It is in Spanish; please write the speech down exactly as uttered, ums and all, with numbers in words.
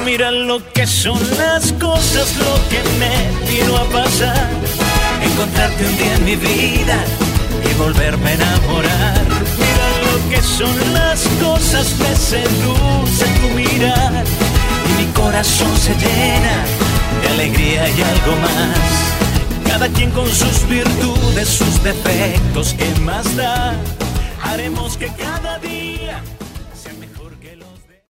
Mira lo que son las cosas, lo que me vino a pasar. Encontrarte un día en mi vida y volverme a enamorar. Mira lo que son las cosas, me seduce tu mirar. Y mi corazón se llena de alegría y algo más. Cada quien con sus virtudes, sus defectos, ¿qué más da? Haremos que cada día